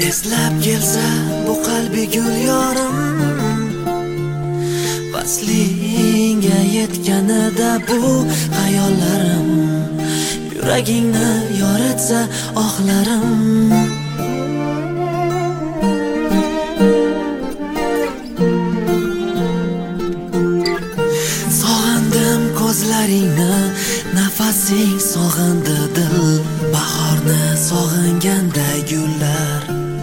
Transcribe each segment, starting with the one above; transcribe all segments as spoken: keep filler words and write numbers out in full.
Eslab kelsa bu qalbi gul yorim, vaslinga yetganida bu hayollarim, yuragingni yoritsa ohlarim. Sog'indim ko'zlaringni, nafasing sog'indi dil, bahorni sog'inganda gullar.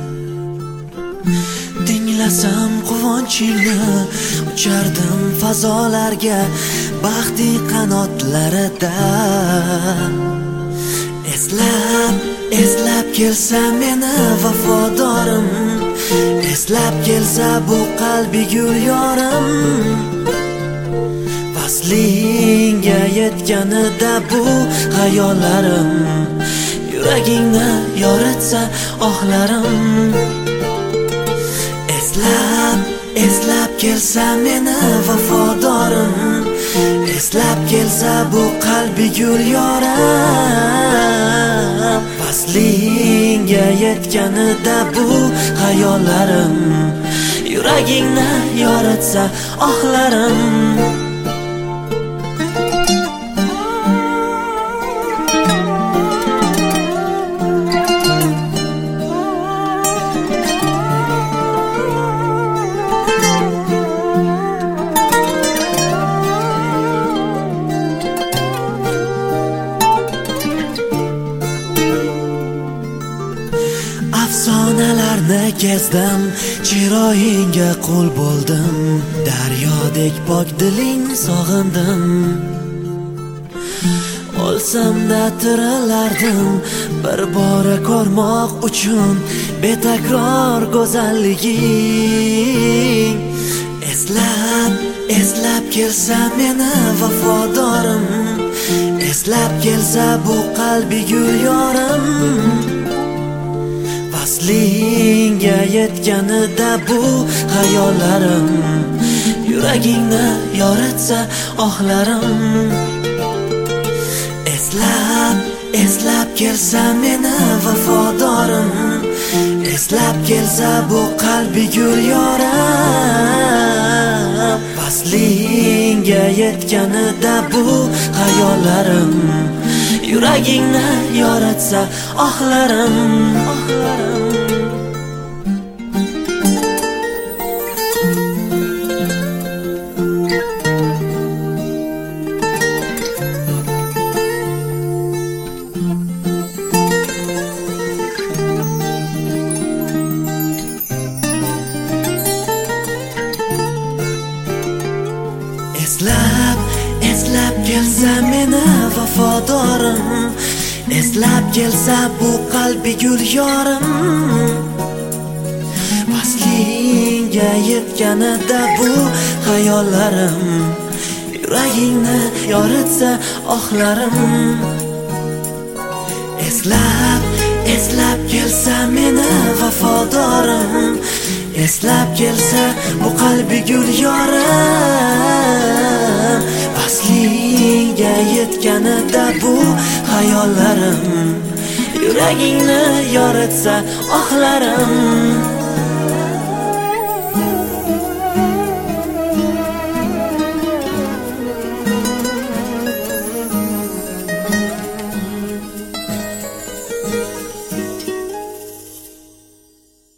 Tinglasam quvonchingni, uchardim fazolarga baxting qanotlarida. Eslab, eslab kelsa meni vafodorim, eslab kelsa bu qalbi gul yorim, vaslinga yetganida bu hayollarim, yuragingni yoritsa ohlarim. Eslab, eslab kelsa meni vafodorim, eslab kelsa bu qalbi gul yorim, vaslinga yetganida bu hayollarim, yuragingni yoritsa ohlarim. Afsonalarni kezdim, chiroyingga qul bo'ldim, daryodek pok diling sog'indim. O'lsamda tirilardim, bir bora ko'rmoq uchun betakror go'zalliging. Eslab, eslab kelsa meni vafodorim, eslab kelsa bu qalbi gul yorim, vaslinga yetganida bu hayollarim, yuragingni yoritsa ohlarim. Eslab, eslab kelsa meni vafodorim, eslab kelsa bu qalbi gul yorim, vaslinga yetganida bu hayollarim, yuragingni yoritsa ohlarim. Eslab, eslab kelsa meni vafodorim, eslab kelsa bu qalbi gul yorim, vaslinga yetganida bu hayollarim, yuragingni yoritsa ohlarim. Eslab, eslab kelsa meni vafodorim, eslab kelsa bu qalbi gul yorim, vaslinga yetganida bu hayollarim, yuragingni yoritsa ohlarim.